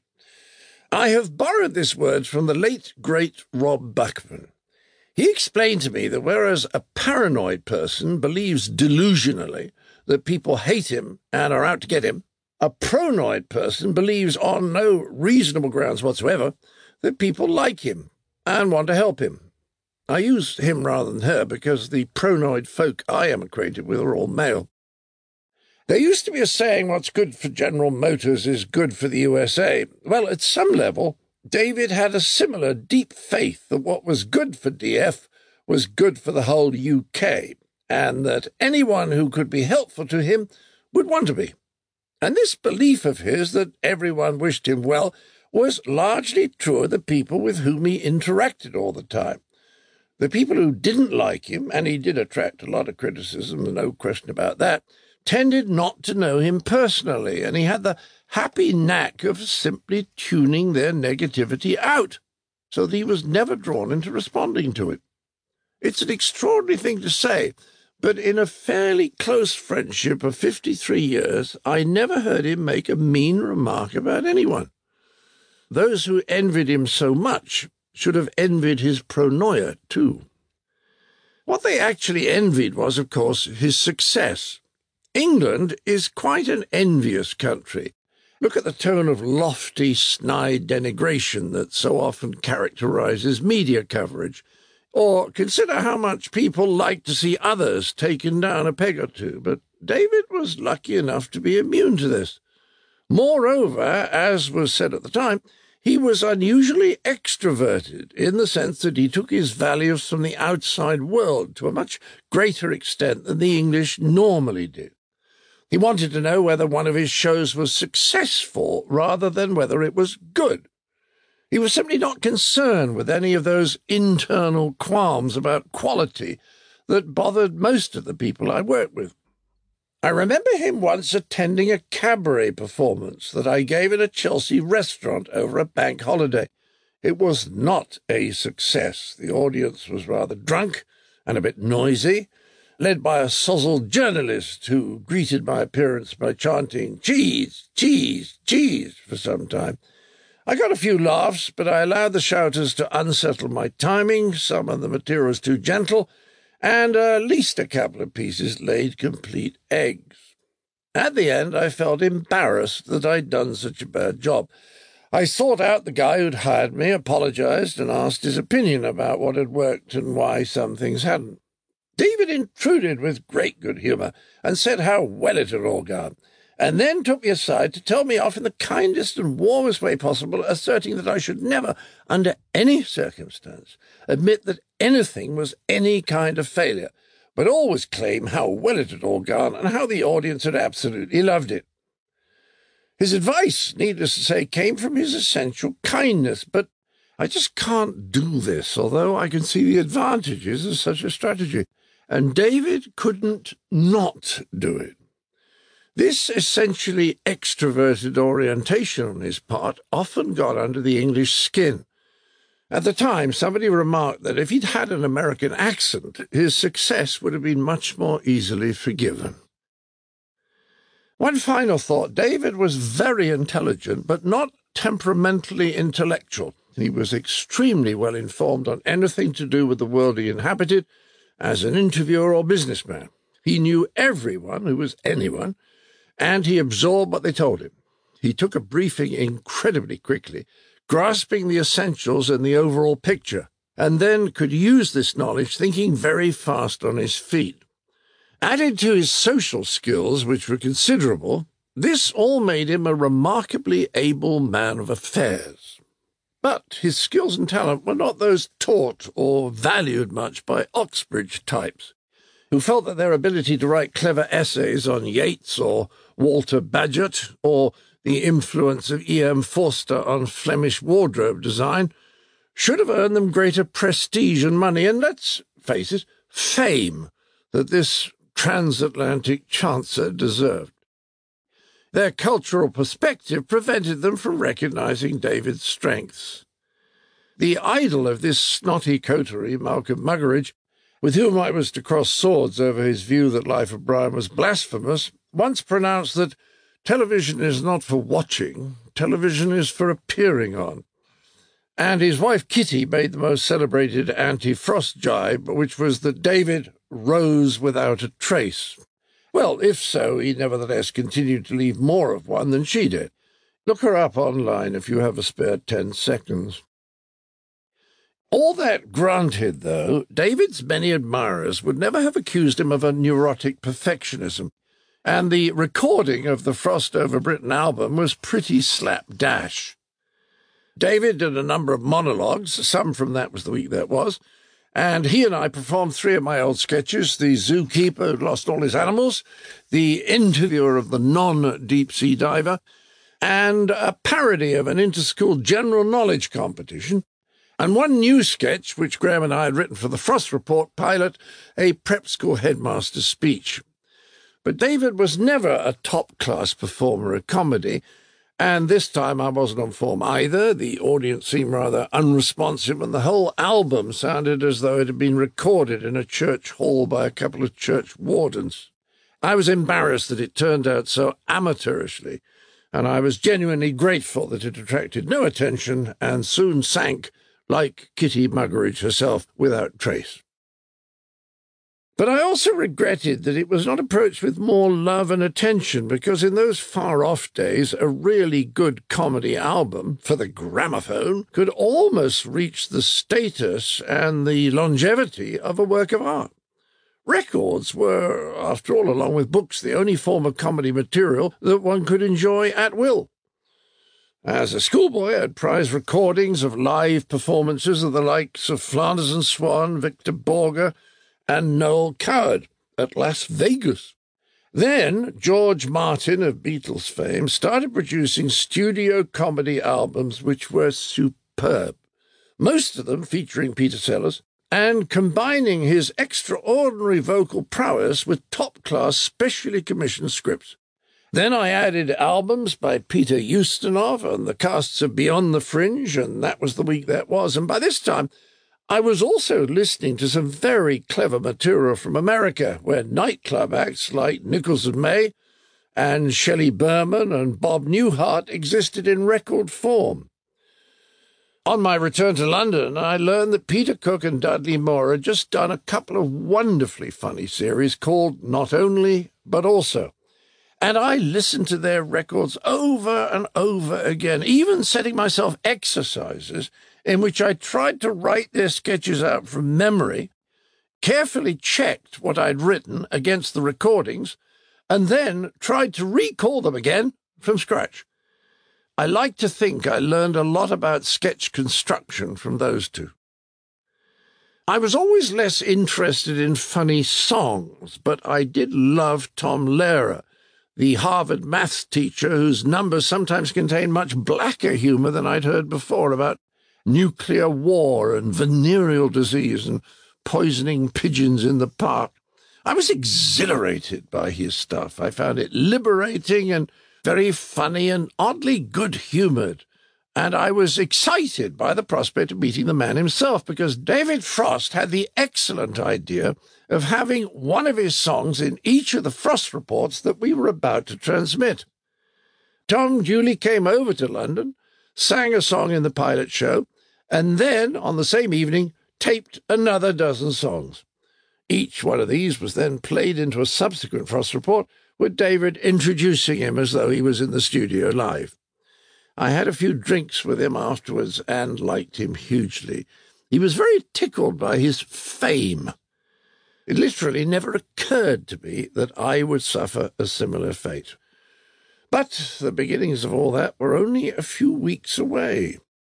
I have borrowed this word from the late, great Rob Buckman. He explained to me that whereas a paranoid person believes delusionally that people hate him and are out to get him, a pronoid person believes on no reasonable grounds whatsoever that people like him and want to help him. I use him rather than her because the pronoid folk I am acquainted with are all male. There used to be a saying, what's good for General Motors is good for the U S A. Well, at some level, David had a similar deep faith that what was good for D F was good for the whole U K, and that anyone who could be helpful to him would want to be. And this belief of his that everyone wished him well was largely true of the people with whom he interacted all the time. The people who didn't like him, and he did attract a lot of criticism, no question about that, tended not to know him personally, and he had the happy knack of simply tuning their negativity out, so that he was never drawn into responding to it. It's an extraordinary thing to say, but in a fairly close friendship of fifty-three years, I never heard him make a mean remark about anyone. Those who envied him so much should have envied his pronoia too. What they actually envied was, of course, his success. England is quite an envious country. Look at the tone of lofty, snide denigration that so often characterizes media coverage. Or consider how much people like to see others taken down a peg or two. But David was lucky enough to be immune to this. Moreover, as was said at the time, He was unusually extroverted in the sense that he took his values from the outside world to a much greater extent than the English normally did. He wanted to know whether one of his shows was successful rather than whether it was good. He was simply not concerned with any of those internal qualms about quality that bothered most of the people I worked with. I remember him once attending a cabaret performance that I gave in a Chelsea restaurant over a bank holiday. It was not a success. The audience was rather drunk and a bit noisy, led by a sozzled journalist who greeted my appearance by chanting, "Cheese, cheese, cheese," for some time. I got a few laughs, but I allowed the shouters to unsettle my timing. Some of the material was too gentle, and at least a couple of pieces laid complete eggs. At the end, I felt embarrassed that I'd done such a bad job. I sought out the guy who'd hired me, apologized, and asked his opinion about what had worked and why some things hadn't. David intruded with great good humour and said how well it had all gone, and then took me aside to tell me off in the kindest and warmest way possible, asserting that I should never, under any circumstance, admit that anything was any kind of failure, but always claim how well it had all gone and how the audience had absolutely loved it. His advice, needless to say, came from his essential kindness, but I just can't do this, although I can see the advantages of such a strategy, and David couldn't not do it. This essentially extroverted orientation on his part often got under the English skin. At the time, somebody remarked that if he'd had an American accent, his success would have been much more easily forgiven. One final thought. David was very intelligent, but not temperamentally intellectual. He was extremely well informed on anything to do with the world he inhabited as an interviewer or businessman. He knew everyone who was anyone, and he absorbed what they told him. He took a briefing incredibly quickly, grasping the essentials and the overall picture, and then could use this knowledge thinking very fast on his feet. Added to his social skills, which were considerable, this all made him a remarkably able man of affairs. But his skills and talent were not those taught or valued much by Oxbridge types, who felt that their ability to write clever essays on Yeats or Walter Bagehot, or the influence of E. M. Forster on Flemish wardrobe design, should have earned them greater prestige and money, and let's face it, fame, that this transatlantic chancer deserved. Their cultural perspective prevented them from recognizing David's strengths. The idol of this snotty coterie, Malcolm Muggeridge, with whom I was to cross swords over his view that Life of Brian was blasphemous, once pronounced that television is not for watching, television is for appearing on. And his wife Kitty made the most celebrated anti-Frost jibe, which was that David rose without a trace. Well, if so, he nevertheless continued to leave more of one than she did. Look her up online if you have a spare ten seconds. All that granted, though, David's many admirers would never have accused him of a neurotic perfectionism, and the recording of the Frost Over Britain album was pretty slapdash. David did a number of monologues, some from That Was the Week That Was, and he and I performed three of my old sketches: the zookeeper who'd lost all his animals, the interviewer of the non-deep-sea diver, and a parody of an inter-school general knowledge competition, and one new sketch, which Graham and I had written for the Frost Report pilot, a prep school headmaster's speech. But David was never a top-class performer at comedy, and this time I wasn't on form either. The audience seemed rather unresponsive, and the whole album sounded as though it had been recorded in a church hall by a couple of church wardens. I was embarrassed that it turned out so amateurishly, and I was genuinely grateful that it attracted no attention and soon sank, like Kitty Muggeridge herself, without trace. But I also regretted that it was not approached with more love and attention, because in those far-off days a really good comedy album for the gramophone could almost reach the status and the longevity of a work of art. Records were, after all, along with books, the only form of comedy material that one could enjoy at will. As a schoolboy, I'd prize recordings of live performances of the likes of Flanders and Swan, Victor Borge, and Noel Coward at Las Vegas. Then George Martin of Beatles fame started producing studio comedy albums which were superb, most of them featuring Peter Sellers, and combining his extraordinary vocal prowess with top-class specially commissioned scripts. Then I added albums by Peter Ustinov and the casts of Beyond the Fringe, and That Was the Week That Was, and by this time I was also listening to some very clever material from America, where nightclub acts like Nichols and May and Shelley Berman and Bob Newhart existed in record form. On my return to London, I learned that Peter Cook and Dudley Moore had just done a couple of wonderfully funny series called Not Only, But Also. And I listened to their records over and over again, even setting myself exercises in which I tried to write their sketches out from memory, carefully checked what I'd written against the recordings, and then tried to recall them again from scratch. I like to think I learned a lot about sketch construction from those two. I was always less interested in funny songs, but I did love Tom Lehrer, the Harvard maths teacher whose numbers sometimes contained much blacker humour than I'd heard before about nuclear war and venereal disease and poisoning pigeons in the park. I was exhilarated by his stuff. I found it liberating and very funny and oddly good-humoured, and I was excited by the prospect of meeting the man himself, because David Frost had the excellent idea of having one of his songs in each of the Frost reports that we were about to transmit. Tom duly came over to London, sang a song in the pilot show, and then, on the same evening, taped another dozen songs. Each one of these was then played into a subsequent Frost report, with David introducing him as though he was in the studio live. I had a few drinks with him afterwards and liked him hugely. He was very tickled by his fame. It literally never occurred to me that I would suffer a similar fate. But the beginnings of all that were only a few weeks away.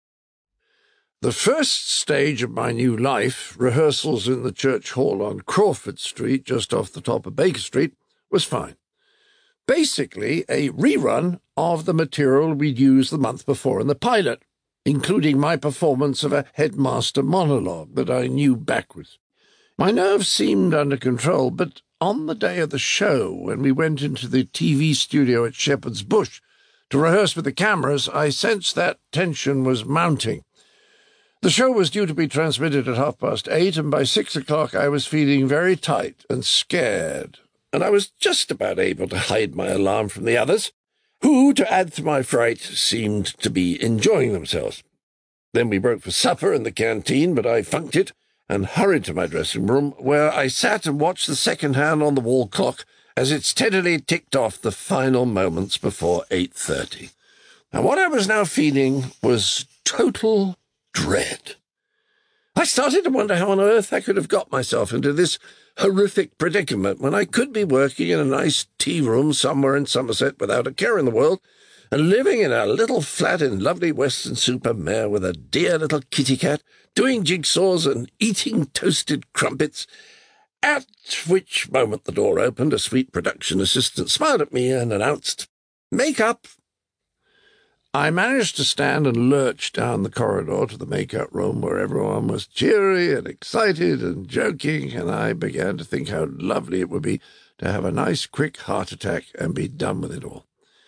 The first stage of my new life, rehearsals in the church hall on Crawford Street, just off the top of Baker Street, was fine. Basically a rerun of the material we'd used the month before in the pilot, including my performance of a headmaster monologue that I knew backwards. My nerves seemed under control, but on the day of the show, when we went into the T V studio at Shepherd's Bush to rehearse with the cameras, I sensed that tension was mounting. The show was due to be transmitted at half past eight, and by six o'clock I was feeling very tight and scared, and I was just about able to hide my alarm from the others, who, to add to my fright, seemed to be enjoying themselves. Then we broke for supper in the canteen, but I funked it, and hurried to my dressing room, where I sat and watched the second hand on the wall clock as it steadily ticked off the final moments before eight thirty. And what I was now feeling was total dread. I started to wonder how on earth I could have got myself into this horrific predicament when I could be working in a nice tea room somewhere in Somerset without a care in the world, and living in a little flat in lovely Weston-super-Mare with a dear little kitty cat, doing jigsaws and eating toasted crumpets, at which moment the door opened, a sweet production assistant smiled at me and announced, "Make-up." I managed to stand and lurch down the corridor to the make-up room where everyone was cheery and excited and joking, and I began to think how lovely it would be to have a nice quick heart attack and be done with it all.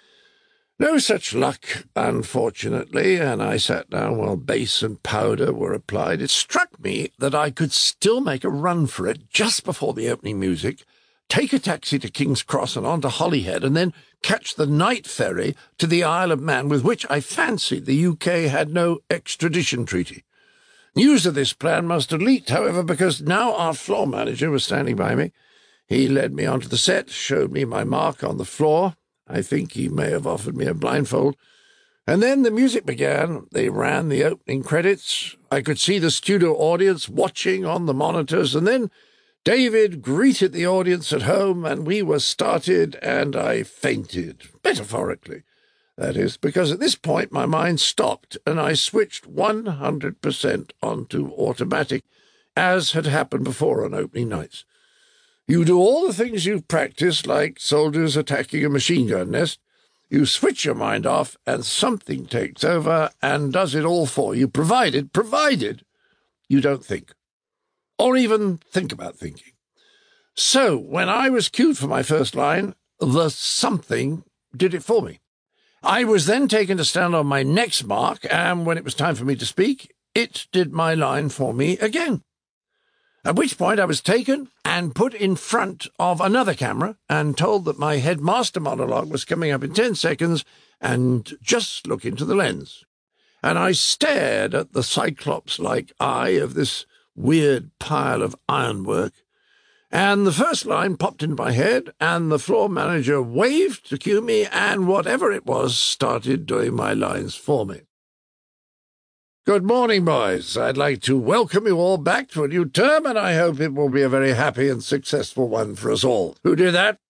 No such luck, unfortunately, and I sat down while base and powder were applied. It struck me that I could still make a run for it just before the opening music, take a taxi to King's Cross and on to Holyhead, and then catch the night ferry to the Isle of Man, with which I fancied the U K had no extradition treaty. News of this plan must have leaked, however, because now our floor manager was standing by me. He led me onto the set, showed me my mark on the floor. I think he may have offered me a blindfold. And then the music began. They ran the opening credits. I could see the studio audience watching on the monitors, and then David greeted the audience at home, and we were started, and I fainted, metaphorically. that is, because at this point my mind stopped and I switched one hundred percent onto automatic, as had happened before on opening nights. You do all the things you've practiced, like soldiers attacking a machine gun nest. You switch your mind off and something takes over and does it all for you, provided, provided you don't think, or even think about thinking. So when I was cued for my first line, the something did it for me. I was then taken to stand on my next mark, and when it was time for me to speak, it did my line for me again. At which point I was taken and put in front of another camera and told that my headmaster monologue was coming up in ten seconds and just look into the lens. And I stared at the cyclops-like eye of this weird pile of ironwork, and the first line popped into my head, and the floor manager waved to cue me, and whatever it was started doing my lines for me. Good morning, boys. I'd like to welcome you all back to a new term, and I hope it will be a very happy and successful one for us all. Who did that?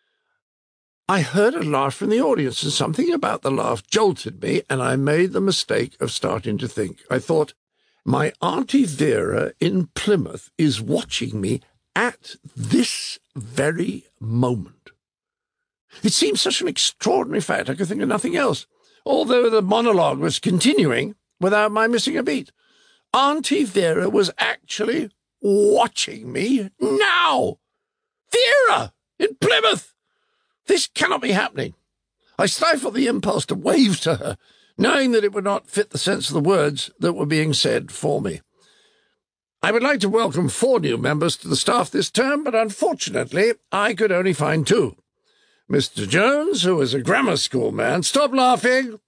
I heard a laugh from the audience, and something about the laugh jolted me, and I made the mistake of starting to think. I thought, my Auntie Vera in Plymouth is watching me at this very moment. It seemed such an extraordinary fact I could think of nothing else, although the monologue was continuing without my missing a beat. Auntie Vera was actually watching me now. Vera in Plymouth! This cannot be happening. I stifled the impulse to wave to her, knowing that it would not fit the sense of the words that were being said for me. I would like to welcome four new members to the staff this term, but unfortunately I could only find two. Mister Jones, who is a grammar school man, stop laughing,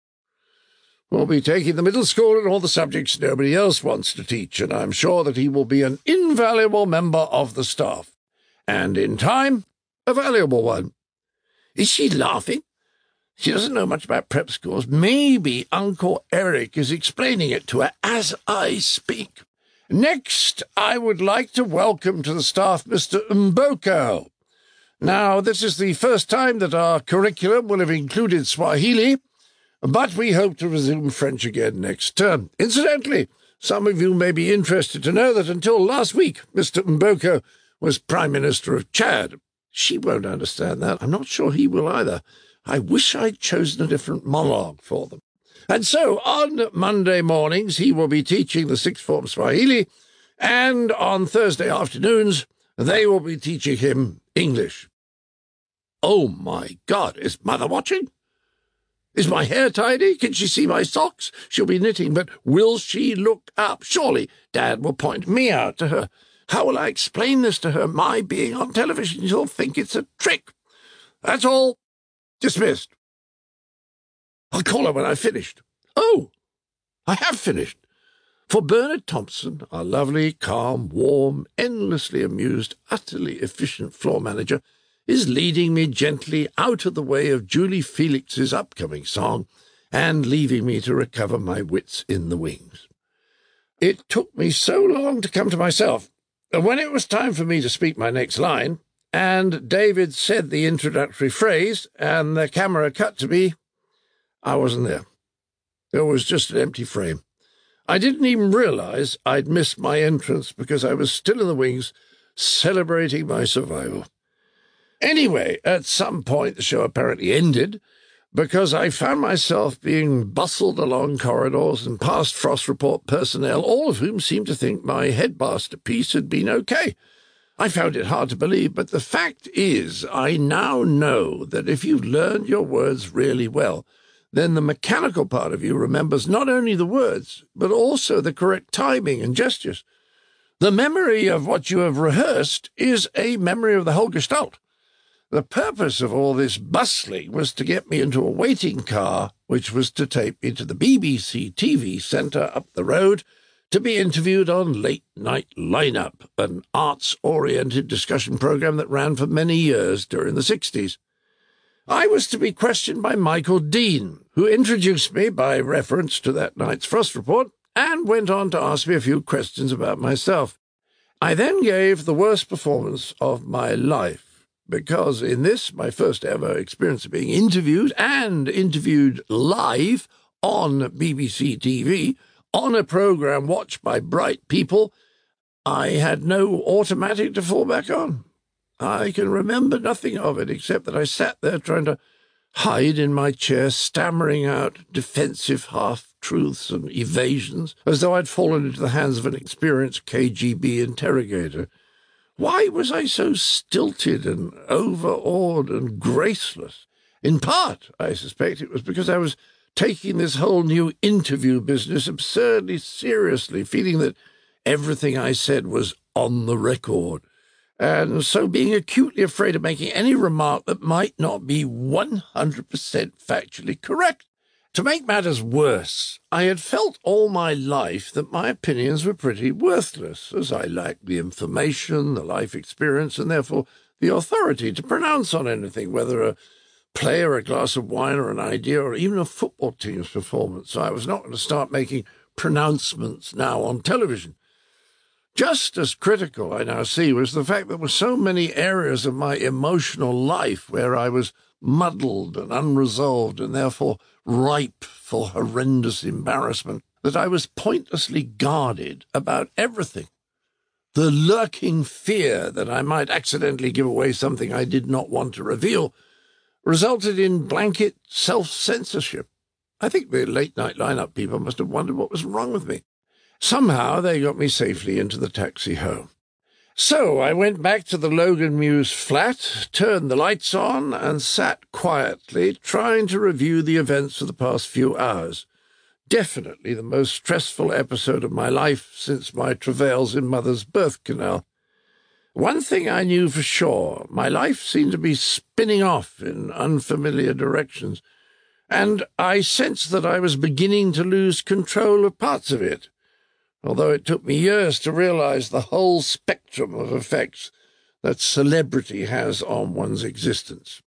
will be taking the middle school and all the subjects nobody else wants to teach, and I'm sure that he will be an invaluable member of the staff, and in time, a valuable one. Is she laughing? She doesn't know much about prep schools. Maybe Uncle Eric is explaining it to her as I speak. Next, I would like to welcome to the staff Mister Mboko. Now, this is the first time that our curriculum will have included Swahili, but we hope to resume French again next term. Incidentally, some of you may be interested to know that until last week, Mister Mboko was Prime Minister of Chad. She won't understand that. I'm not sure he will either. I wish I'd chosen a different monologue for them. And so, on Monday mornings, he will be teaching the sixth form Swahili, and on Thursday afternoons, they will be teaching him English. Oh, my God, is Mother watching? Is my hair tidy? Can she see my socks? She'll be knitting, but will she look up? Surely Dad will point me out to her. How will I explain this to her? My being on television, she'll think it's a trick. That's all. Dismissed. I'll call her when I've finished. Oh, I have finished. For Bernard Thompson, our lovely, calm, warm, endlessly amused, utterly efficient floor manager, is leading me gently out of the way of Julie Felix's upcoming song and leaving me to recover my wits in the wings. It took me so long to come to myself, and when it was time for me to speak my next line, and David said the introductory phrase, and the camera cut to me, I wasn't there. It was just an empty frame. I didn't even realize I'd missed my entrance because I was still in the wings, celebrating my survival. Anyway, at some point the show apparently ended because I found myself being bustled along corridors and past Frost Report personnel, all of whom seemed to think my headmaster piece had been okay. I found it hard to believe, but the fact is I now know that if you've learned your words really well, then the mechanical part of you remembers not only the words, but also the correct timing and gestures. The memory of what you have rehearsed is a memory of the whole gestalt. The purpose of all this bustling was to get me into a waiting car, which was to take me to the B B C T V centre up the road to be interviewed on Late Night Lineup, an arts-oriented discussion programme that ran for many years during the sixties. I was to be questioned by Michael Dean, who introduced me by reference to that night's Frost Report and went on to ask me a few questions about myself. I then gave the worst performance of my life, because in this, my first ever experience of being interviewed and interviewed live on B B C T V, on a programme watched by bright people, I had no automatic to fall back on. I can remember nothing of it except that I sat there trying to hide in my chair, stammering out defensive half-truths and evasions, as though I'd fallen into the hands of an experienced K G B interrogator. Why was I so stilted and overawed and graceless? In part, I suspect, it was because I was taking this whole new interview business absurdly seriously, feeling that everything I said was on the record, and so being acutely afraid of making any remark that might not be one hundred percent factually correct. To make matters worse, I had felt all my life that my opinions were pretty worthless, as I lacked the information, the life experience, and therefore the authority to pronounce on anything, whether a play or a glass of wine or an idea or even a football team's performance. So I was not going to start making pronouncements now on television. Just as critical, I now see, was the fact that there were so many areas of my emotional life where I was muddled and unresolved and therefore ripe for horrendous embarrassment, that I was pointlessly guarded about everything. The lurking fear that I might accidentally give away something I did not want to reveal resulted in blanket self-censorship. I think the late-night lineup people must have wondered what was wrong with me. Somehow they got me safely into the taxi home. So I went back to the Logan Mews flat, turned the lights on, and sat quietly trying to review the events of the past few hours. Definitely the most stressful episode of my life since my travails in Mother's birth canal. One thing I knew for sure, my life seemed to be spinning off in unfamiliar directions, and I sensed that I was beginning to lose control of parts of it, although it took me years to realize the whole spectrum of effects that celebrity has on one's existence.